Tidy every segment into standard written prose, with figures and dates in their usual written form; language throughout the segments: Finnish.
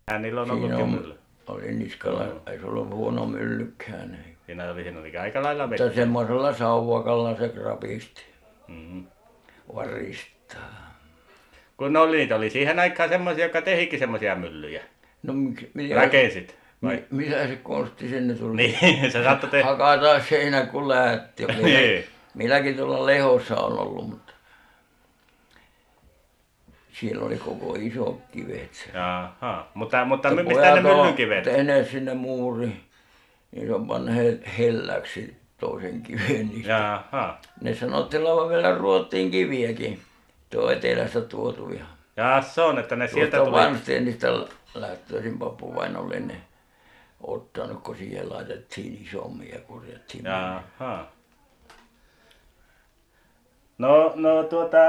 Niillä on Siinä ollutkin mylly. oli Niskala, ei se ollut huono myllykään. Siinä oli aika lailla Mutta vettä. semmoisella sauvakalla se rapisti Mm. varistaa. Kun niitä oli siihen aikaan semmoisia, jotka tehikin semmoisia myllyjä. No Rakensit. Vai? mitä se konsti sinne tuli? Niin, se saattoi tehdä. Hakataan seinä kun lähti. Niin. Milläkin tuolla Lehossa on ollut, mutta siellä oli koko iso kivet. Jaha. Mutta mistä ne Pojat on myllykivet? tehneet sinne muuri, niin se on panneet helläksi toisen kiven niistä. Jaha. Ne sanottelevat vielä Ruottiin kiviäkin. Tuo etelästä tuotuja. Jaa, se on, että ne sieltä Tuosta tuli. Vansteenista lähtöisin papuvainalle ne ottanut, kun siihen laitettiin isommin ja korjattiin. Jaha. No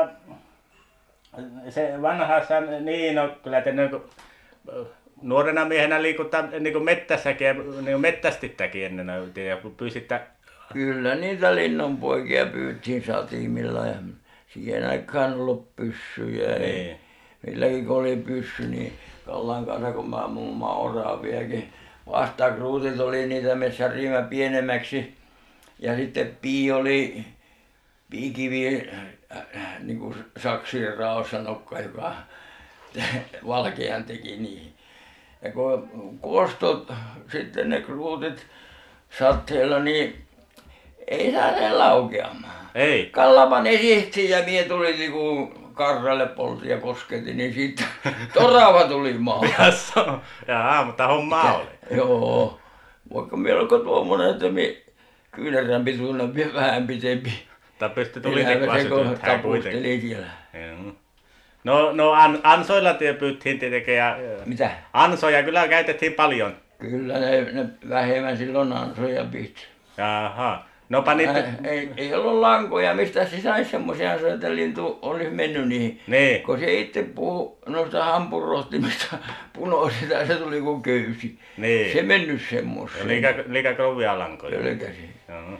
se vanhassa, niin no kyllä te nuorena miehenä liikuttaa niin kuin mettässäkin ja niin kuin mettästittäkin ennen ja kun pyysitte. Kyllä niitä linnunpoikia pyyttiin satimilla ja siihen aikaan on ollut pyssyjä. Niin. Milläkin kun oli pyssy, niin Kallan kanssa kun mä mumma oraaviakin. Vastakruutit oli niitä missä riimä pienemmäksi. Ja sitten piikivi niin kuin saksin raossa nokka, joka valkean teki niin. Ja kun koostot sitten ne kruutit sateella, niin ei saa ne laukeamaan. Ei. Kalla pani sihtiin ja mie tuli niinku karralle polti ja kosketin, niin siitä torava tuli maahan. Jaa, mutta homma oli. Joo. Vaikka melko tuommoinen, että kyynärän pituinen vähän pitempi. Tai pystyi tulitikkoa sytyttämään kuitenkin. Tapusteli siellä. No ansoilla pyyttiin tietenkin ja Mitä? ansoja kyllä käytettiin paljon. Kyllä ne vähemmän silloin ansoja piti. Jaha. No panitte. Ei ollut lankoja, mistä se saisi semmoisia ansoja, että lintu olisi mennyt niihin. Niin. Kun se itse puhui noista hampurohtimista punoisista, se tuli kuin köysi. Niin. Se mennyt semmoiseen. Liika kovia lankoja. Pelkäsin. Joo.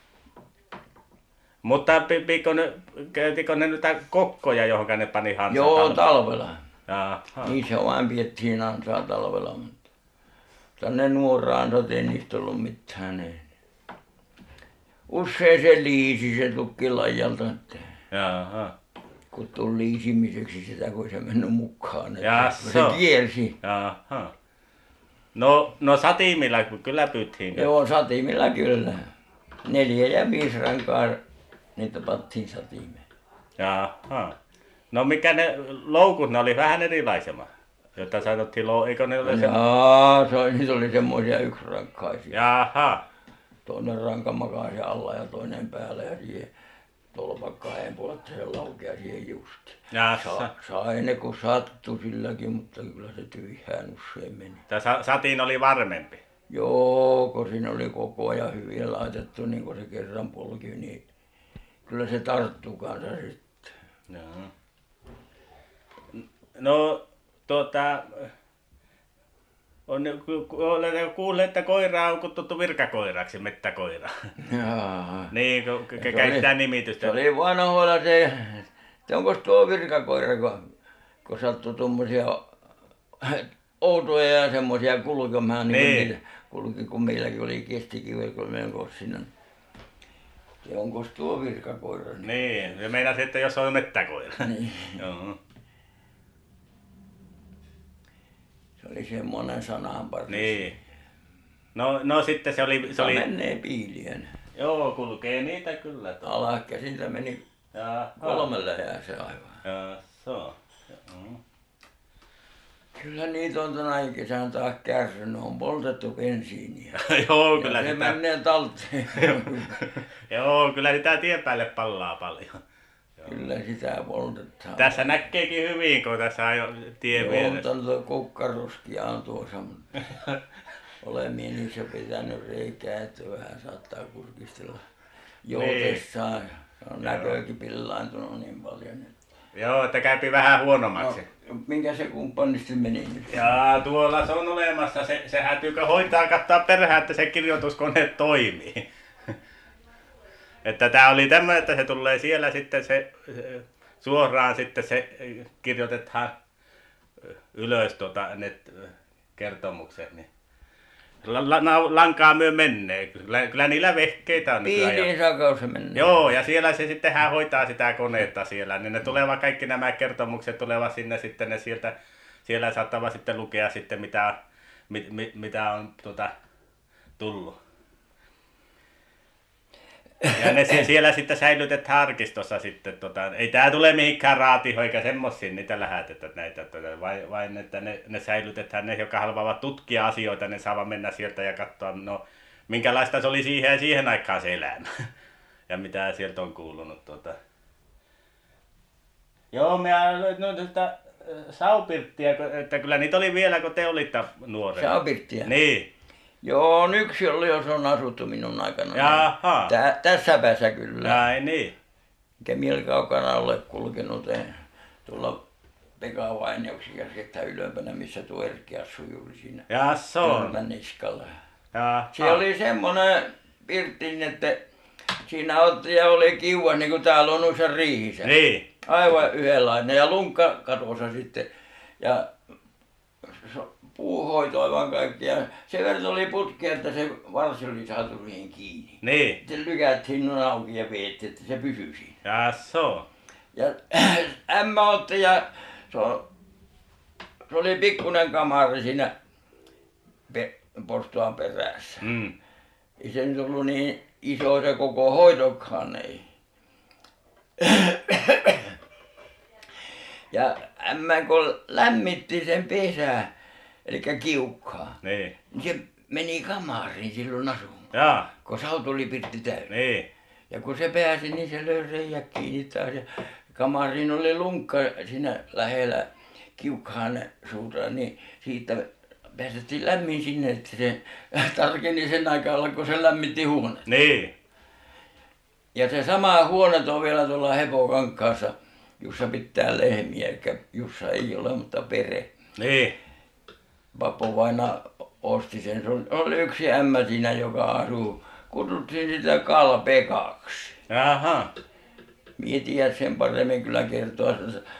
Mutta käytikö ne nyt kokkoja, johonka ne pani hansaa? Joo, talvella. Jaha. Niin se vain piettiin ansaa talvella, mutta tänne nuoraan ei niistä ollut mitään. Niin. Usein se liisi se tukki laijalta, että Jaha. kun tuli liisimiseksi sitä, kun se mennyt mukaan. Jaså. Se kiersi. Jaha. No satimilla kyllä pyyttiin. Joo, satimilla kyllä. 4 ja 5 rankaa niitä pantiin satimeen. Jaha. No mikä ne loukut, ne oli vähän erilaisemmat. Jotta sanottiin, eikö ne ole Jaa, niitä oli semmoisia yksirankkaisia. Jaha. Toinen ranka makasi alla ja toinen päällä ja siihen tolpan kahden puolella se laukea siihen just. Jassa. Sai ne kun sattui silläkin, mutta kyllä se tyhjään usein meni. Satiin oli varmempi. Joo, kun siinä oli koko ajan hyvin laitettu, niin kun se kerran polki, niin kyllä se tarttui kanssa sitten. Joo. No olen kuullut, että koiraa on kutsuttu virkakoiraksi, mettäkoira. Jaa. Niin, käyttää nimitystä. Se oli vanhoilla se, että onko tuo virkakoira, kun sattui tuommoisia outoja ja semmoisia kulkemaan, niin kuin niitä kulki, kun meilläkin oli kestikivet, kun meidän kossina. Se onko tuo virkakoira? Niin, se meinasi, että jos on mettäkoira. Niin. Joo. Se oli semmoinen sananparsi. Niin. No sitten se oli. menee piilien. Joo, kulkee niitä kyllä. Alakäsiltä meni 3 se aivan. Jaså. Kyllä niitä on tänä kesänä taas kärsinyt, on poltettu bensiiniä. Joo, kyllä ja se sitä. menee talteen. Joo, kyllä sitä tien päälle pallaa paljon. Kyllä sitä poltetaan. Tässä näkeekin hyvin, kun tässä on jo tien vieressä. Joo, tuo kukkaruskia on tuossa, mutta olen niissä pitänyt reikää, että vähän saattaa kurkistella joutessaan. Se on näköäkin pillaantunut niin paljon. Joo, että käypi vähän huonommaksi. No, minkä se kumppanisti meni nyt? Jaa, tuolla se on olemassa. Se hätyykö hoitaa katsoa perään, että se kirjoituskone toimii. Että tää oli tämmöinen, että se tulee siellä sitten se suoraan sitten se kirjoitetaan ylös ne kertomukset, niin lankaa myö menee. Kyllä niillä vehkeitä on nykyään. Piiliin saakka se menee. Joo, ja siellä se sitten hän hoitaa sitä koneetta siellä, niin ne tulevat kaikki nämä kertomukset tulevat sinne sitten, ne siellä saattaa sitten lukea sitten mitä on tullut. Ja ne siellä sitten säilytetään arkistossa sitten, ei tää tule mihinkään raatihoihin eikä semmoisiin niitä lähetetä näitä, vain että ne säilytetään, ne jotka haluavat tutkia asioita, ne saavat mennä sieltä ja katsoa, no minkälaista se oli siihen aikaan se elämä ja mitä sieltä on kuulunut. Joo, saupirttiä, että kyllä niitä oli vielä, kun te olitte nuorena. Saupirttiä? Niin. Joo, on yksi oli, jos on asuttu minun aikana. Jaha. Tässä päässä kyllä. Näin niin. Enkä mieli kaukana ole kulkenut tuolla Pekka Vainioksi ja sitten ylempänä, missä tuo Erkki asui juuri siinä. Törmän niskalla. Se oli semmoinen pirtti, että siinä otti ja oli kiuas, niin kuin täällä on noissa riihissä. Niin. Aivan yhdenlainen ja lunkka katossa sitten. Ja puuhoito aivan kaikki. Ja sen verran oli putki, että se varsi oli saatu siihen kiinni. Niin. Sitten lykättiin nun auki ja vietti, että se pysyi siinä. Jaså. Ja ämmä otti ja se oli pikkuinen kamari siinä porstuan perässä. Mm. Ei se nyt ollut niin iso se koko hoitokaan ei. Ja ämmä kun lämmitti sen pesää, eli kiukkaa, niin se meni kamariin silloin asumaan. Jaa. Kun sautu oli pirtti täynnä. Niin. Ja kun se pääsi, niin se löi reijät kiinni taas. Ja kamariin oli lunkka siinä lähellä kiukkaan suuta, niin siitä päästettiin lämmin sinne, että se tarkeni sen aikaa, kun se lämmitti huone. Niin. Ja se sama huone on vielä tuolla Hepokankaassa, jossa pitää lehmiä, eli Jussa ei ole, mutta Pere. Niin. Pappo vaina osti sen. Se oli yksi ämmä siinä, joka asuu. Kutsuttiin sitä Kalpekaksi. Jaha. Mie tiedä sen paremmin kyllä kertoa.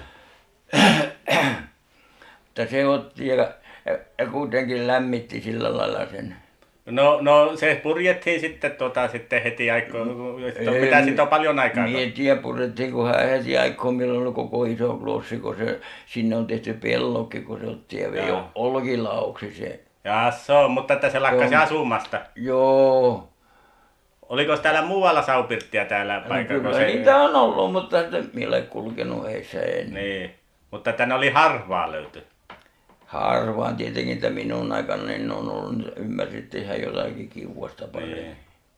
Mutta se otti ja kuitenkin lämmitti sillä lailla sen. No se purjettiin sitten sitten heti aikaa, mitä siitä on paljon aikaa. Mie tiedä purjettiin, kun hän heti aikaa, milloin on koko iso klossi, kun se, sinne on tehty pellokki, kun se otti ja vei olkilauksi se. Jaså, mutta että se lakkasi asumasta. Joo. Oliko täällä muualla saupirttiä täällä paikalla? Kyllä niitä on ollut, mutta sitten mille kulkenut heissä en. Niin, mutta tänne oli harvaa löyty. Harvaan tietenkin, että minun aikana niin on ollut, ymmärsitte ihan jotakin kiuasta paljon. Niin.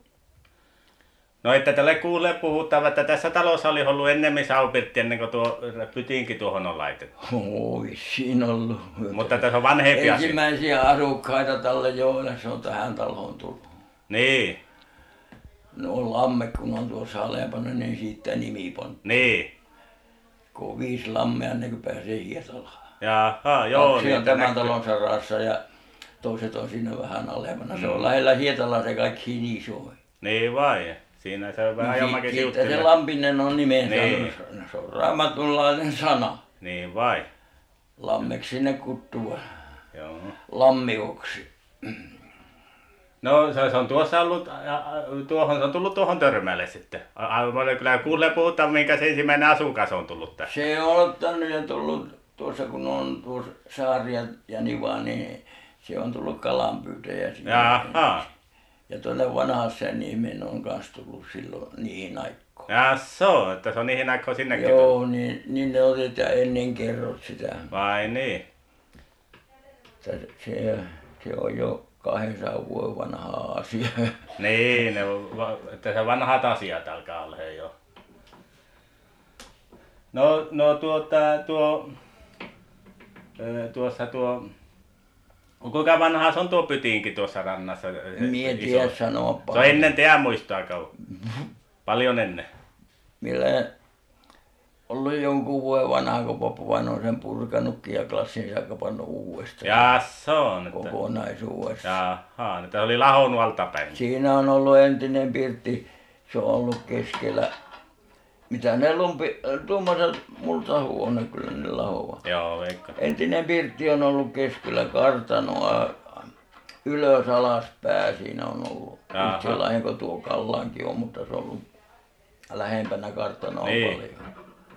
No että tälle kuulee puhutaan, että tässä talossa oli ollut ennemmin saupirtti ennen kuin tuo pytinki tuohon on laitettu. Vissiin ollut. Mutta tässä on vanhempia. Ensimmäisiä asukkaita tälle joelle, se on tähän taloon tullut. Niin. No lamme, kun on tuossa alempana, niin siitä nimi pantu. Niin. Kun on 5 lammea ennen kuin pääsee Hietalaan. Jaha, joo. 2 on tämän talon sarassa ja toiset on siinä vähän alempana. Se on lähellä Hietalaa se kaikki niin iso. Niin vai? Siinä se on vähän jommakin siuttimella. Siitä se Lampinen on nimensä. Niin. Se on raamatunlainen sana. Niin vai? Lammeksi sinne kuttua. Joo. Lammioksi. No se on tuossa ollut, se on tullut tuohon Törmälle sitten. Kyllä kuulee puhutaan, minkä se ensimmäinen asukas on tullut tässä. Se on ottanut ja tullut tuossa, kun on tuossa Saaria ja Niva, niin se on tullut kalanpyytäjä sinne. Jaha. Ja tuonne vanhassa nimen on kanssa tullut silloin niihin aikoihin. Jaså, että se on niihin aikoihin sinnekin Joo, tullut. niin ne otetaan ennen kerrot sitä. Vai niin? Se on jo 200 vuoden vanha asia. Niin, että se vanhat asiat alkaa olla jo. No kuinka vanha se on tuo pytinki tuossa rannassa? Mie tiedä sanoa paljon. Se on ennen teidän muistoaikaa. Paljon ennen. Millä ollut jonkun vuoden vanha, kun pappa vain on sen purkanutkin ja klassin saakka pannut uudestaan. Jaså. Kokonaisuudessaan. Jaha, että oli lahonnut altapäin. Siinä on ollut entinen pirtti, se on ollut keskellä mitä ne tuommoiset multahuone kyllä ne lahova. Joo, veikka. Entinen pirtti on ollut keskellä kartanoa, ylös alaspäin siinä on ollut. Sellainen kuin tuo Kallankin on, mutta se on ollut lähempänä kartanoa niin. paljon.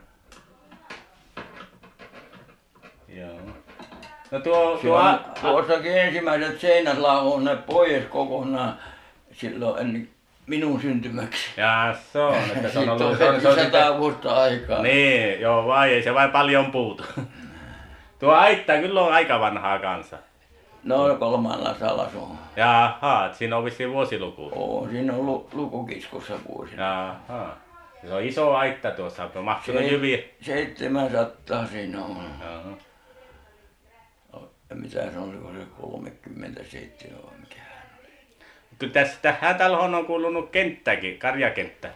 Joo. No tuossakin ensimmäiset seinät lahoneet pois kokonaan silloin ennen minun syntymäksi. Jaa, se on, että se on ollut... Se on 100 vuotta aikaa. Niin, joo vai, ei se vain paljon puutu. Tuo aitta kyllä on aika vanhaa kanssa. No 300 se on. Jaha, siinä on vissiin vuosiluku. Oo, siinä on lukukiskossa vuosina. Jaha. Se on iso aitta tuossa, mahtuu jyviä. 700 siinä on. Jaha. Ja mitä se oli, se 37 vai mikähän oli. Kyllä tähän taloon on kuulunut kenttäkin, karjakenttä.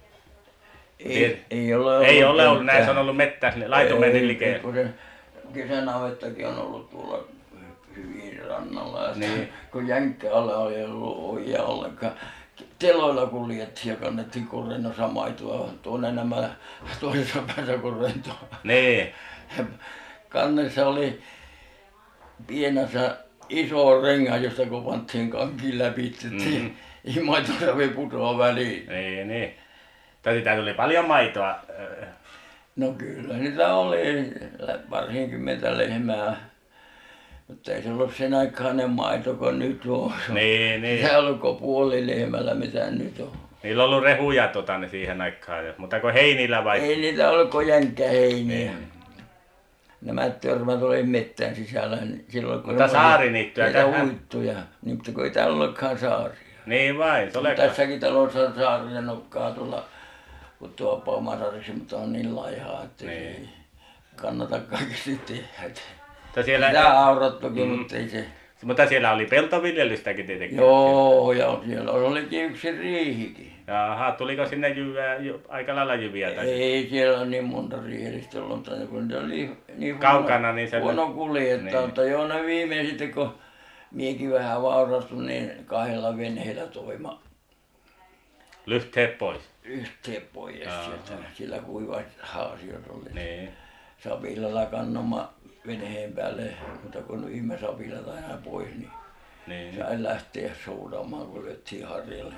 Ei ole ollut. Ei ole ollut, näin se on ollut mettä, laitumen likeen. Kesänavettakin on ollut tuolla hyvin rannalla. Niin. Kun Jänkkäalla oli ollut ojia ollenkaan. Teloilla kuljettiin ja kannettiin Kurrennossa maitoa tuonne nämä toisessa päässä Kurrentoa. Niin. Kannessa oli pienessä iso rengas, josta kun pantiin kankin läpi, että maitosavi putoaa väliin. Niin. Sitä tuli paljon maitoa. No kyllä niitä oli parinkymmentä lehmää, mutta ei se ollut sen aikainen maito kuin nyt on. Niin. Se oliko puoli lehmällä mitä nyt on. Niillä on ollut rehuja niin siihen aikaan, mutta kun heinillä vai? Ei niitä ollut kuin jänkkäheiniä. Nämä törmät oli mettään sisällä. Silloin, kun mutta saariniittyä tähän? Uittuja, niin, mutta kun ei täällä olekaan saaria. Niin vain, se olekaan. Tässäkin talossa on saarinen nokkaa tuolla, kun tuo Paumasaariksi, mutta on niin laihaa, että niin. Ei kannata kaikesti tehdä. Sitä aurattukin, mutta ei se... Mutta siellä oli peltoviljelystäkin tietenkin. Joo, ja siellä olikin yksi riihikin. Jaha, tuliko sinne aika lailla jyviä? Ei siellä on niin monta riihellistä ollut, kun ne oli niin kaukana, niin se huono kuljettaa, niin. Mutta joo, ne viimein sitten, kun miekin vähän vaurastui, niin 2 veneillä toima. Lyhteet pois? Lyhteet pois sieltä, sillä kuivat haasiot oli. Niin. Sapilalla kannoma veneen päälle, mutta kun viime sapilata aina pois, niin sai lähteä soudaamaan, kun lyöttiin harjalle.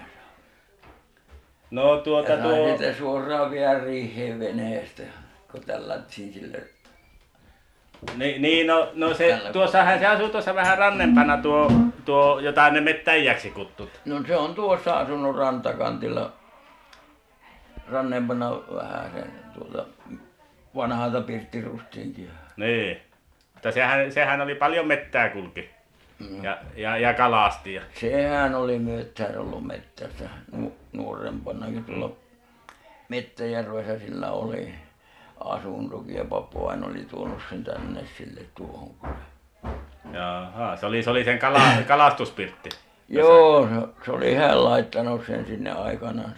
No ja sitten suoraan vielä riiheen veneestä, kun tällättiin sille. Niin, no se, tuossahan se asuu tuossa vähän rannempana tuo jotain ne mettäijäksi kuttut. No se on tuossa asunut rantakantilla, rannempana vähän sen vanhalta Pirttirustiinkin. Niin, mutta sehän oli paljon mettää kulki ja kalasti. Sehän oli myötään ollut mettässä nuorempanakin tuolla Mettäjärvessä sillä oli asuntokin ja pappuaino oli tuonut sen tänne sille tuohon. Jaha, se oli sen kalastuspirtti. Joo, se oli hän laittanut sen sinne aikanaan.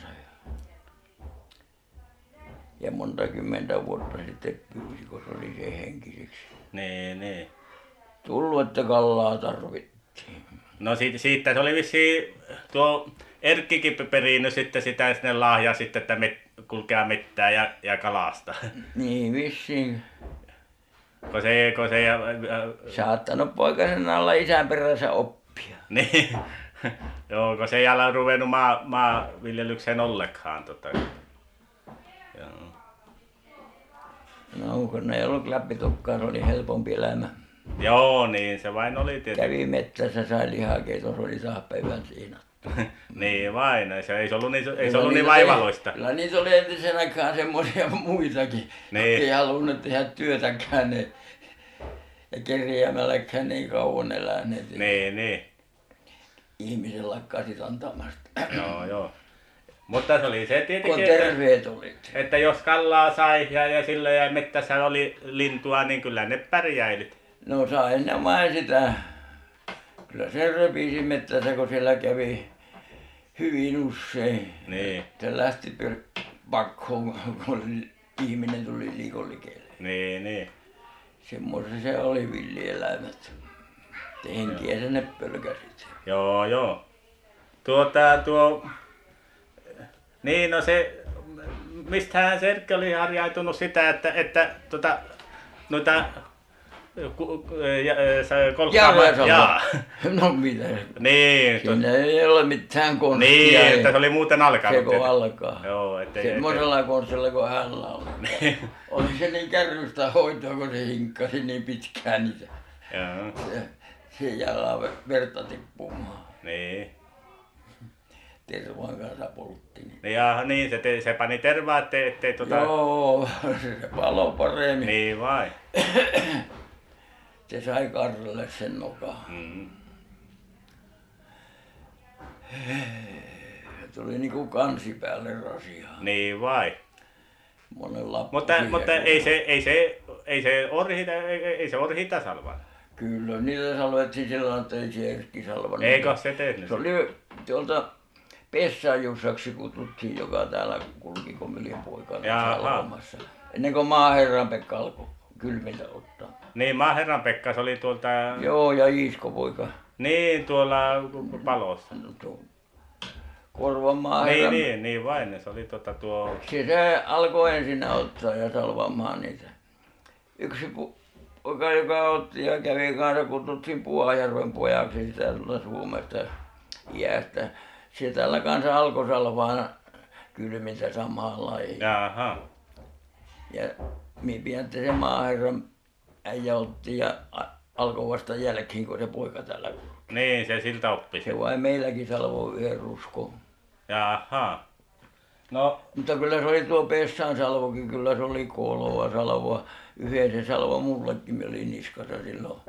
Ja monta kymmentä vuotta sitten pyysi, kun se oli se henkiseksi. Niin. Tullut, että kalaa tarvittiin. No siitä se oli vissiin tuo Erkkikin perinyt sitten sitä sinne lahjaa sitten, että kulkea mettää ja kalasta. Niin vissiin. Kun se saattanut poikasen alla isän perässä oppia. Niin. Joo, kun se ei ala ruvennut maanviljelykseen ollenkaan. Joo. No kun ne ei ollut läppitukkaa, se oli helpompi elämä. Joo, niin se vain oli tietysti. Kävi mettässä, sai lihakeiton, se oli sahapäivän siinä. Niin vain, se ei se ollut niin vaivaloista. Kyllä niitä oli entisen aikaan semmoisia muitakin, niin. Ei halunnut tehdä työtäkään ne, ja kerjäämälläkään niin kauan eläneet. Niin. Ihmisen lakkasit antamasta. Joo. Mutta se oli se tietenkin, kun terveet olit. Että jos kalaa sai ja sillä ja mettässä oli lintua, niin kyllä ne pärjäilit. No sai ne vain sitä. Kyllä se repisi mettässä, kun siellä kävi hyvin usein. Niin. Se lähti pakkoon, kun ihminen tuli liikollikelle. Niin. Semmoinen se oli villieläimet. Henkiä se ne pölkäsit. Joo. Niin no se mistähän Serkki oli harjautunut sitä, että noita Järvensalva. No mitä? Niin. Siinä ei ole mitään konstia. Niin, että se oli muuten alkanut. Se kun alkaa. Joo, ettei. Semmoisella konstilla kuin hänellä oli. Oli se niin kärrystä hoitoa, kun se hinkkasi niin pitkään niitä. Joo. Se jalaa verta tippumaan. Niin. Tervaan kanssa poltti. Niin, se pani tervaa, ettei Joo, se paloi paremmin. Niin vai? Se sai Karrelle sen nokaan. Tuli niinku kansi päälle rasiaa. Niin vai? Monen lappu. Mutta ei se orhita salvannut. Kyllä, niitä salvettiin silloin, että ei se Erkki salvannut. Eikö se tehnyt? Se oli tuolta Pessaan Jussaksi kutsuttiin, joka täällä kulki Komilin poikana salvamassa. Ennen kuin maaherran Pekka alkoi kylmiltä ottaa. Niin, maaherran Pekka, se oli tuolta. Joo, ja Iisko poika. Niin, tuolla Palossa. Korvan maaherran. Niin vain, se oli tuo. Se alkoi ensin ottaa ja salvamaan niitä. Yksi poika, joka otti ja kävi kanssa, kutsuttiin Puuajärven pojaksi sitä Suomesta iästä. Se täällä kanssa alkoi salvaa kylmintä samalla lajia. Jaha. Ja minä pidän, että se maaherran äijä otti ja alkoi vasta jälkeen, kun se poika täällä. Niin, se siltä oppi. Se vain meilläkin salvoi yhden ruskon. Jaha. No. Mutta kyllä se oli tuo Pessan salvokin, kyllä se oli kolova salvoa. Yhden se salvo mullekin, me oli niskassa silloin.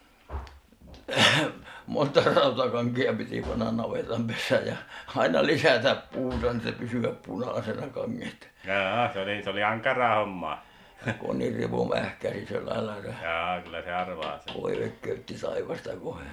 Monta rautakankia piti panna navetan pesään ja aina lisätä puuta, niin se pysyä punaisena kanget. Jaa, se oli ankaraa hommaa. Konirivu mähkäsi se lailla. Jaa, kyllä se arvaa sen. Koive köytti taivasta kohden.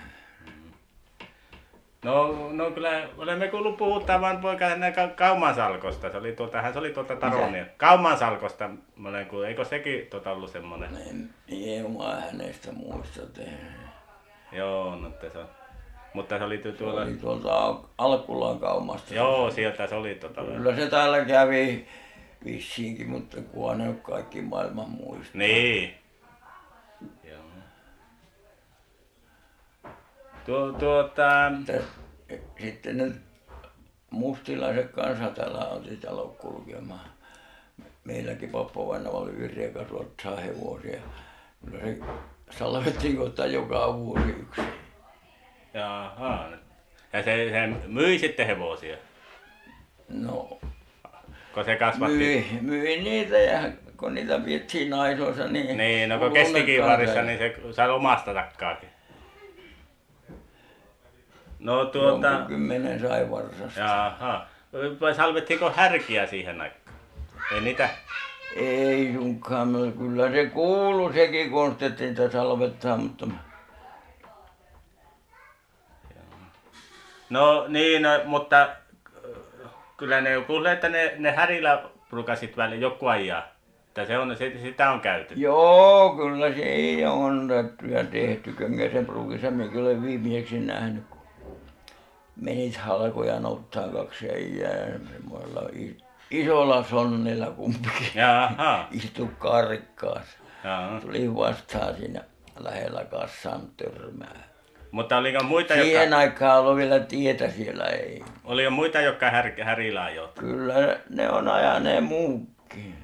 No kyllä olemme kuullut puhuttavan poika Kaumansalkosta. Hän oli tuolta Taronia. Kaumansalkosta, eikö sekin ollut semmoinen? En mä hänestä muista tehnyt. Joo, no se on. Mutta se oli tuolla. Se oli tuolta Alkkulan Kaumasta. Joo, sieltä se oli Kyllä se täällä kävi vissiinkin, mutta kunhan ne kaikki maailman muistaa. Niin. Joo. Sitten ne mustilaiset kanssa täällä on sitä kulkemaan. Meilläkin Pappovainalla oli virja kasvattaa hevosia. Kyllä se salvettiin kohta joka vuosi yksi. Jaha. Ja se myi sitten hevosia? No. Kun se kasvatti? Myi niitä ja kun niitä vietiin naisoissa niin. Niin, no kun keskikivarissa niin se sai omasta takkaakin. No 10 sai varsasta. Jaha. Salvettiinko härkiä siihen aikaan? Ei niitä? Ei sunkaan, kyllä se kuului sekin konsti, että niitä salvettaa, mutta. No niin, mutta kyllä ne kuulee, että ne härillä rukasit välillä joku ajaa. Että sitä on käytetty. Joo, kyllä se on tehty. Könkäsen prukissa minä kyllä viimeiseksi nähnyt, kun menit halkoja nouttaa 2 äijää semmoilla isolla sonnilla kumpikin. Jaha. Istu karikkaassa. Jaha. Tuli vastaan siinä lähellä kassan törmää. Mutta oliko muita, siihen aikaan ollut vielä tietä siellä, ei. Oliko muita, jotka härillä ajoivat? Kyllä ne on ajaneet muutkin.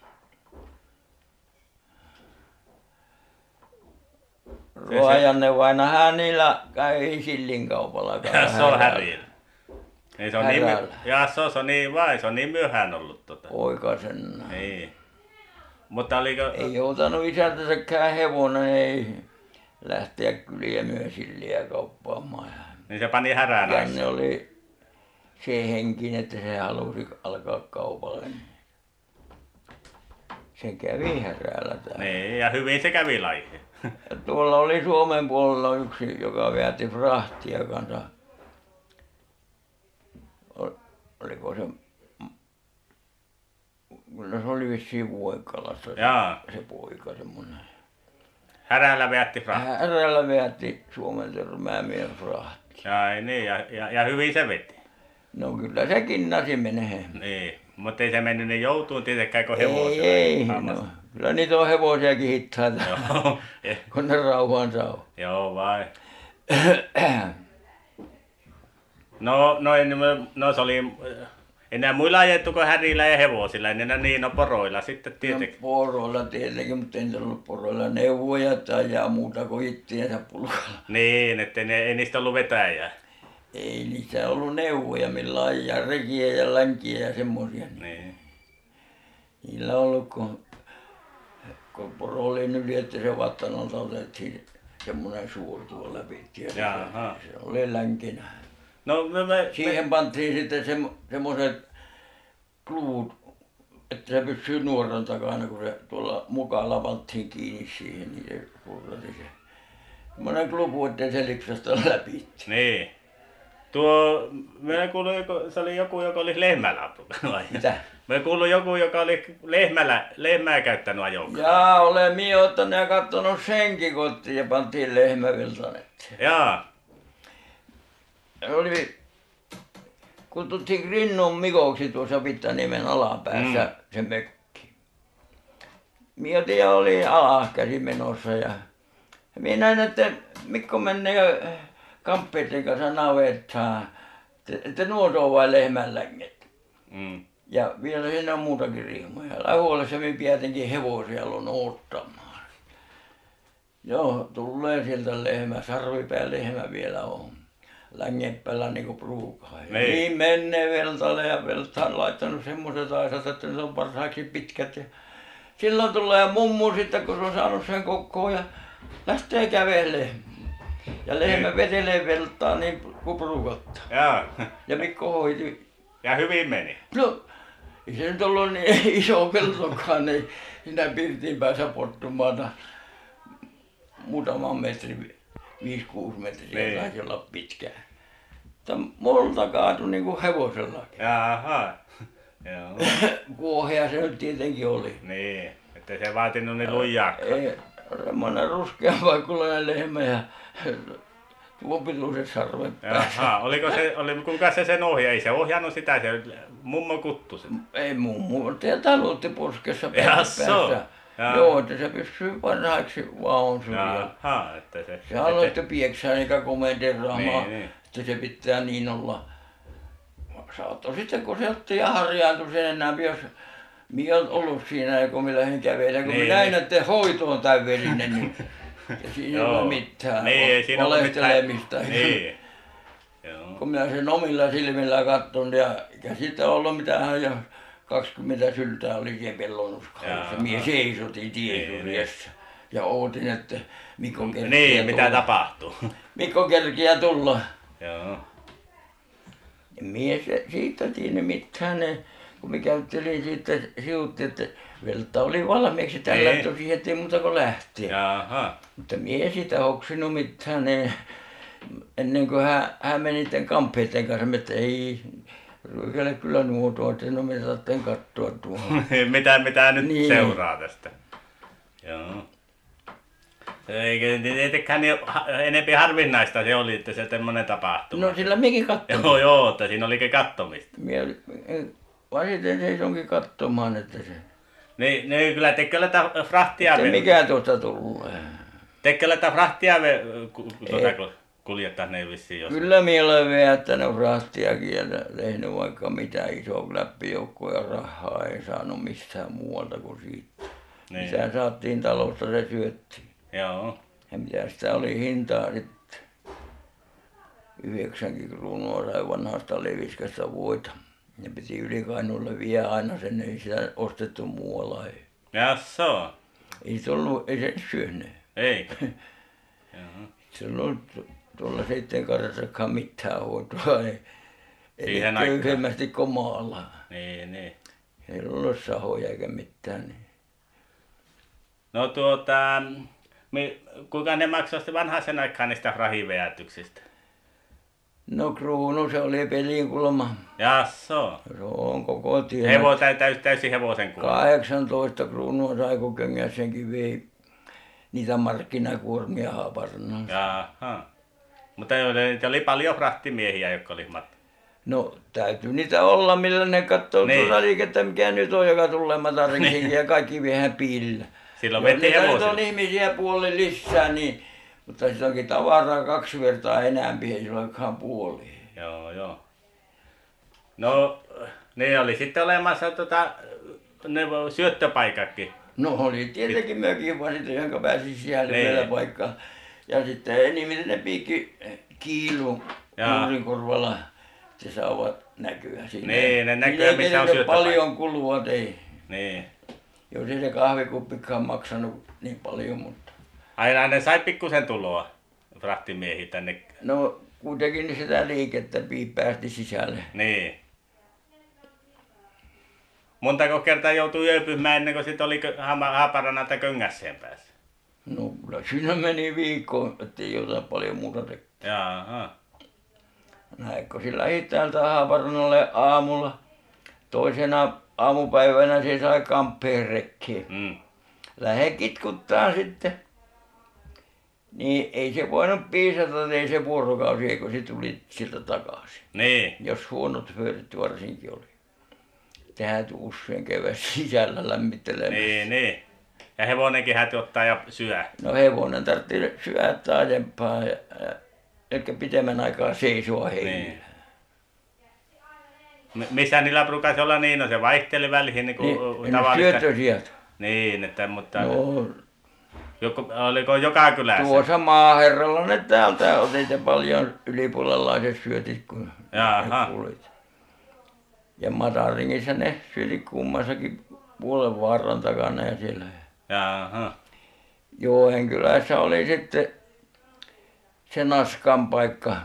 Ruojanne vaina hän niillä käy Sillin kaupalla. Se on härillä. Niin se on se on niin vai, se on niin myöhään ollut Poikasen. Niin. Mutta oliko. Ei joutanut isäntäsäkään hevonen, ei lähteä kyliä myös Silliä kauppaamaan. Niin se pani härään. Janne oli se henkinen, että se halusi alkaa kaupalle. Se kävi häräällä täällä. Niin, ja hyvin se kävi laihin. Ja tuolla oli Suomen puolella yksi, joka veäti frahtia kanssa. Oliko se. Kyllä se oli vissiin Voikkalassa se poika semmoinen. Härällä veätti frahtia. Härällä veätti Suomen törmäämien frahtia. Ja hyvin se veti. No kyllä se kinnasi menee. Niin. Mutta ei se mennyt niin joutuun tietenkään kuin hevosella. Ei, no, kyllä niitä on hevosiakin hitaita, Joo, kun ne rauhaan saa. joo vai. No se oli enää muilla ajettu kuin härillä ja hevosilla, enää niin, no poroilla sitten tietenkin. No, poroilla tietenkin, mutta ei ollut poroilla neuvoja tai ja muuta kuin ittiänsä pulkalla. Niin, että ei niistä ollut vetäjää. Ei niissä ollut neuvoja millään ja rekiä ja länkiä ja semmoisia. Niin. Niillä on ollut, kun poro oli yli, että se vattanolta otettiin semmoinen suuri tuo läpi. Se oli länkinä. No, Siihen pantiin sitten semmoiset kluvut, että se pysyy nuoran takana, kun se tuolla mukalla pantiin kiinni siihen, niin se purrati se. Semmoinen klubu, ettei se lipsasta läpi. Niin. Minä kuulin, se oli joku, joka oli lehmällä. Mitä? Minä kuulin joku, joka oli lehmää käyttänyt ajoksi. Jaa, olen minä ottanut ja katsonut senkin kotiin ja pantiin lehmäviltanet. Jaa. Se oli, kutsuttiin Grinnun Mikoksi tuossa Vittaniemen alapäässä se mökki. Minä oli alaskäsin menossa ja minä näin, että Mikko menee kamppeiden kanssa navettaan, että nuotoo vai lehmänlänget. Ja vielä siinä on muutakin rihmoja. Lahuolessa minä päätinkin hevosia ottamaan. Joo, tulee sieltä lehmä, sarvipää vielä on. Längenpäällä niinku pruukaa. Niin menee veltalle ja veltaan laittanut semmoiset aisat, että ne on parhaaksi pitkät. Ja silloin tulee mummu sitten, kun se on saanut sen kokoon ja lähtee kävelemään. Ja lehmä vetelee veltaa niin kuin pruukottaa. Ja Mikko hoiti. Ja hyvin meni. No, ei se nyt ollut niin iso veltokaan, niin siinä pirtin päässä pottumaata muutaman metrin, 5-6 metriä taisi olla pitkä. Mutta multa kaatui niin kuin hevosellakin. Jaha, joo. Kuohea se nyt tietenkin oli. Niin, ettei se vaatinut niin lujaakaan. Ei, semmoinen ruskea vaikulainen lehmä ja tuo pituiset sarvet päässä. Jaha, kuinka se sen ohjaa? Ei se ohjannut sitä, se mummo kuttu sen. Ei mummo, te talutti poskessa päässä. Joo, että se pysyy parhaaksi vaun syrjään. Jaha, että se... Se aloitti pieksää eikä komenteraamaan, niin. että se pitää niin olla. Saattoi sitten, kun se otti ja harjaantui sen enää, jos minä olen ollut siinä ja kun minä lähdin kävelemään, kun minä näin, että hoito on täydellinen, niin ja siinä ei ole mitään valehtelemista. Niin. Kun minä sen omilla silmillä katson ja eikä siitä ollut mitään, ja 20 syltää oli siihen pellonuskalla. Minä seisotin tiesuriassa ja ootin, että Mikko kerkiää niin, mitä tapahtuu. Mikko kerkiää tulla. Joo. En minä siitä tiennyt mitään, kun minä käyttelin siitä sivutti, että velta oli valmiiksi tällä tosi, ettei muuta kuin lähteä. Jaha. Mutta minä ei siitä hoksinut mitään, ennen kuin hän meni niiden kamppeiden kanssa, että ei, Ryykälä kyllä nuotoa, että no me saatte katsoa tuohon. mitä nyt seuraa tästä. Joo. Eikö tietenkään niin enempi harvinaista se oli, että se tämmöinen tapahtuma? No sillä minäkin katsoin. Joo, että siinä olikin kattomista. Minä vasiten seisonkin katsomaan, että se... Niin kyllä tekee frahtia... Että mikä tuosta tulee? Tekee frahtia kuljettaa ne vissiin jossain. Kyllä minä olen veättänyt frahtiakin ja tehnyt vaikka mitä iso läppijoukko ja rahaa ei saanut mistään muualta kuin siitä. Niin. Mitä saatiin talosta, se syöttiin. Joo. Ja mitä sitä oli hintaa sitten. 9 kruunua sai vanhasta leviskasta voita. Ja piti Ylikainuulle vie aina sen, ei sitä ostettu muualla. Jassoo. Ei se ollut, ei se syönyt. Ei. Se ei ollut tuolla 7 karjassakaan mitään hoitoa. Ei köyhemmästi kuin maalla. Niin. Ei ollut sahoja eikä mitään. Niin. No kuinka ne maksoi vanhaisen aikaan niistä rahiveätyksistä? No kruunu se oli pelikulma. Jassoo. Se on koko tie. Täysin hevosen kulma. 18 kruunua sai, kun Köngäsenkin vei niitä markkinakuormia Haaparnaan. Jaha. Mutta oli paljon frahtimiehiä, jotka oli matkalla. No täytyy niitä olla, millä ne katsoo Niin. tuota liikettä, mikä nyt on, joka tulee Matarinkin ja kaikki viedään piilillä. Silloin Jos veti niitä nyt hevosilla. on ihmisiä puoli lisää, niin, mutta sitä onkin tavaraa 2 vertaa enemmän, ei olekaan puoli. Joo, joo. No, ne oli sitten olemassa ne syöttöpaikatkin. No oli tietenkin mökin vaan sitten, jonka pääsi sisälle Niin. vielä paikkaan. Ja sitten enimmiten ne piikki kiilu Jaa. Nuurinkorvalla, että saavat näkyä siinä. Niin, ne näkyy, Niillä ei missä on kenetä syöttöpaikka. paljon kulua, ei. Niin. Jos ei se kahvikuppikaan maksanut niin paljon, mutta... Aina ne sai pikkusen tuloa frahtimiehiä tänne. No kuitenkin sitä liikettä päästi sisälle. Niin. Montako kertaa joutui yöpymään ennen kuin sitten oli Haaparannalta Köngässeen päässä? No kyllä siinä meni viikko, ettei jotain paljon muuta tekee. Jaaha. Näin, kun sillä lähti täältä Haaparannalle aamulla. Toisena aamupäivänä se sai kamppeen rekkiä. Lähde kitkuttaa sitten. Niin ei se voinut piisata, että ei se vuorokausi, kun se tuli siltä takaisin. Niin. Jos huonot pyörit varsinkin oli. Tähän usein käydä sisällä lämmittelemään. Niin. Ja hevonenkin häti ottaa ja syö. No hevonen tarvitsi syödä taajempaa eli pitemmän aikaa seisoa heillä. Niin. Missä niillä rukasi olla niin, no se vaihteli väliin niin kuin Niin, tavallista. syöttösiat. Niin, että mutta No, oliko joka kylässä? tuossa maaherralla ne täältä otitte paljon ylipuolelaiset syötit, kun Jaha. ne kulit. Ja Mataringissa ne syötit kummassakin puolen vaaran takana ja siellä. Jaha. Joenkylässä oli sitten se Naskan paikka,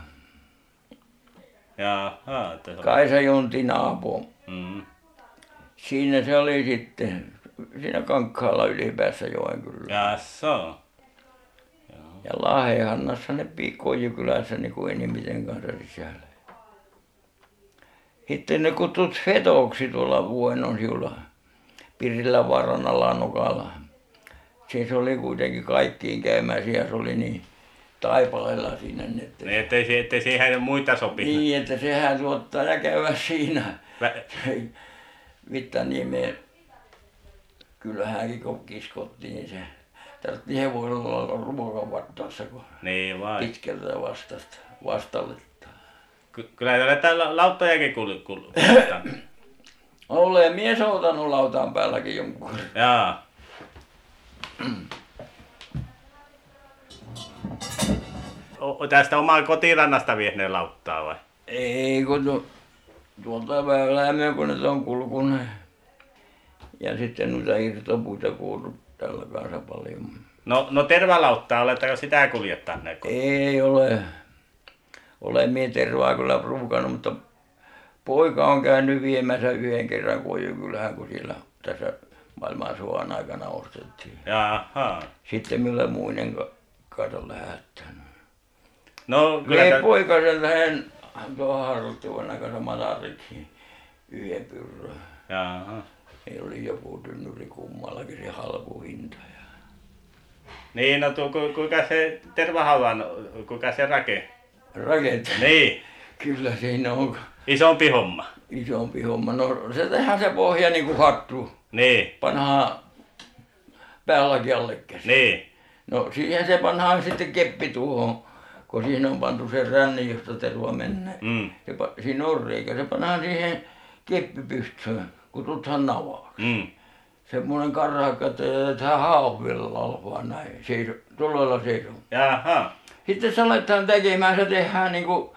Jaha. Että se oli. Kaisa Juntin Aapo. Mm. Siinä se oli sitten, siinä Kankkaalla ylipäässä Joenkylässä. Jasso. Ja Lahehannassa ne Koijukylässä niin kuin enimmiten kanssa sisällä. Sitten ne kutsut fetoksi tuolla Vuonon sivulla, Pirillä Varannalla Nokalla. Se oli kuitenkin kaikkiin käymään, siellä se oli niin taipaleella siinä. Että Niin, ettei siihen muita sopi. niin, että sehän tuottaa ja käydä siinä. Vä- Vittaniemeen kyllähänkin kun kiskottiin, niin se tarvitsi hevosella olla ruokavattaassa, kun Niin vai. pitkältä vastalle. Kyllä te olette lauttojakin kuljettanut. Olen mies soutanut lautaan päälläkin jonkun kerran. Jaa. Tästä omaa kotirannasta viehne lauttaa vai? Ei, kun tuolta väylää myöten, kun ne on kulkunut. Ja sitten noita irtopuita kuullut tällä kanssa paljon. No tervalauttaa, oletteko sitä kuljettaneet? Ei ole. Olen mie tervaa kyllä ruukannut, mutta poika on käynyt viemässä yhden kerran Koijukylään, kun siellä tässä maailmansodan aikana ostettiin. Jaha. Sitten minulle muinen kato lähettänyt. No kyllä Ei poika sen lähden tuohon Harrottivan kanssa Matariksi yhden pyrrön. Jaha. Meillä oli joku tynnyri kummallakin se halpu hinta. Niin, no kuinka se tervahaudan, kuinka se Rakentaa. Niin, Kyllä siinä on isompi homma. isompi homma. No se tehdään se pohja niin kuin hattu. Niin, Pannaan päälläkin alle käsi. niin, No siihen se pannaan sitten keppi tuohon, kun siinä on pantu se ränni, josta terva menee. Siinä on reikä. Se pannaan siihen keppi pystyyn, kutsutaan navaksi. Semmoinen karhakka, että jätetään haavilla vaan näin. Tuolla lailla seisoo. Jaha. Sitten se aletaan tekemään, se tehdään niinku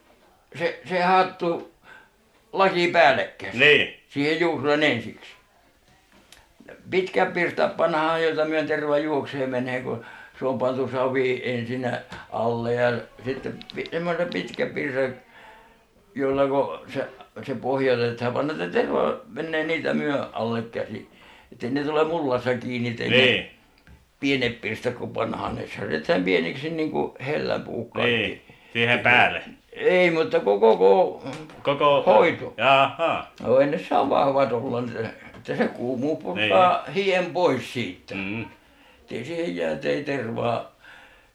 se hattu laki päällekkäin. Niin, Siihen juuren ensiksi. Pitkä pirta pannaan, jota myön terva juoksee menee, kun se on pantu savi ensinnä alle ja sitten semmoinen pitkä pirta, jolla kun se pohjatetaan, pannaan, että terva menee niitä myön alle käsi. Että ne tulee mullassa kiinni, niin, pienet pirstat kun pannaan ne särjetään pieniksi niin kuin hellänpuut kaikki. niin, siihen päälle. Ei, mutta koko Koko hoito. Jaha. No ennen saa vahvat olla, että se kuumuus purkaa hien pois siitä. Mm. Ettei siihen jää, ei tervaa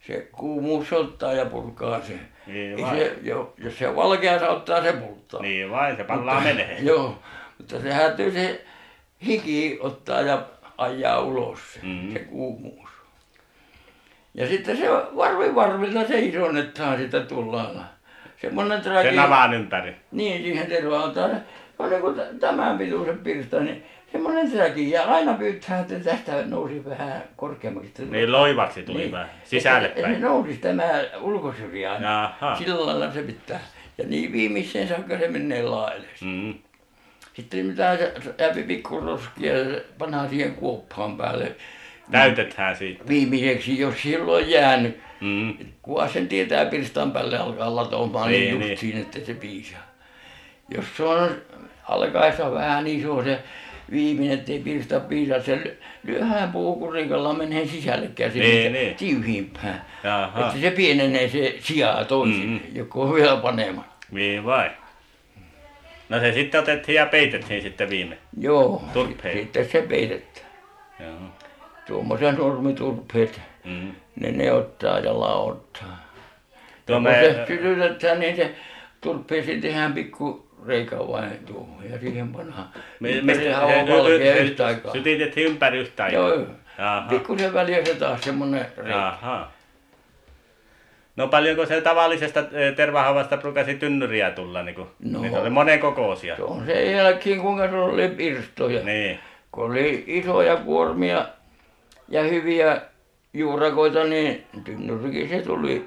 se kuumuus ottaa ja purkaa se. Niin Ei vai. se jos se valkeaa ottaa, se polttaa. Niin vai, se pallaa menee. Joo, mutta se hätyy se hiki ottaa ja ajaa ulos se kuumuus. Ja sitten se varvilta seisonnetaan sitä tullalla. Semmoinen traki. Sen navan ympäri. Niin, siihen tervaaltaan. On niin kuin tämän pituisen pirsta, niin semmoinen träki. Ja aina pyytää, että tästä nousi vähän korkeammaksi. Niin loivaksi tuli vähän, sisälle että päin. se nousisi tämä ulkosyrjä aina. Jaha. Sillä lailla se pitää. Ja niin viimeiseen saakka se menee laelle. Sitten mitä jääpi pikkuroskia ja pannaan siihen kuoppaan päälle. Täytetään siitä. Viimeiseksi, jos silloin on jäänyt. Kuka sen tietää pirstan päälle alkaa latomaan, niin just siinä, että se piisaa. Jos se on alkaessa vähän iso se viimeinen, ettei pirsta piisaa, se lyödään puukurikalla menee sisälle käsin tiiviimpään. Että se pienenee se sijaa toisille, joku on vielä panema. Niin vai. No se sitten otettiin ja peitettiin sitten viime. Joo, Turpeen. sitten se peitetään. Joo. Tuommoisen nurmiturpeet, ne ottaa ja laottaa. Tuo Kun se sytytetään, niin se turpeeseen tehdään pikku reikä vain tuohon ja siihen pannaan. Ympäri haua valkea yhtä aikaa. Sytitettiin ympäri yhtä aikaa. Joo, pikkusen väliä se taas semmoinen reikä. Jaha. No paljonko se tavallisesta tervahaavasta rukasi tynnyriä tulla? Niin ne oli monen kokoisia. Se on sen jälkeen, kuinka se oli pirstoja. Niin. Kun oli isoja kuormia ja hyviä juurakoita, niin tynnyrikin se tuli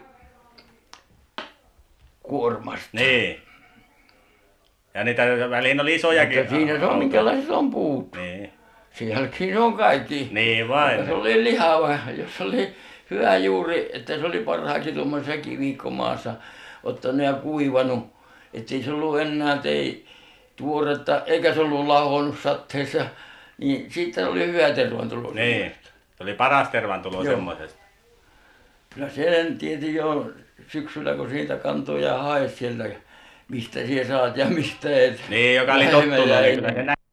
kuormasta. Niin. Ja niitä väliin oli isojakin. Mutta siinä se on, minkälaiset on puut. Niin. Sielläkin on kaikki. Niin vain. Se oli lihava, jos oli hyvä juuri, että se oli parhaaksi tuommoisessa kivikkomaassa ottanut ja kuivanut. Ettei se ollut enää tuoretta, eikä se ollut lahonnut sateessa. Niin siitä oli hyvä tervantulo. Niin. Se oli paras tervantulo semmoisesta. Kyllä sen tieti jo syksyllä, kun siitä kantoi ja hae sieltä, mistä sinä saat ja mistä et. Niin, joka oli tottunut. Niin kyllä se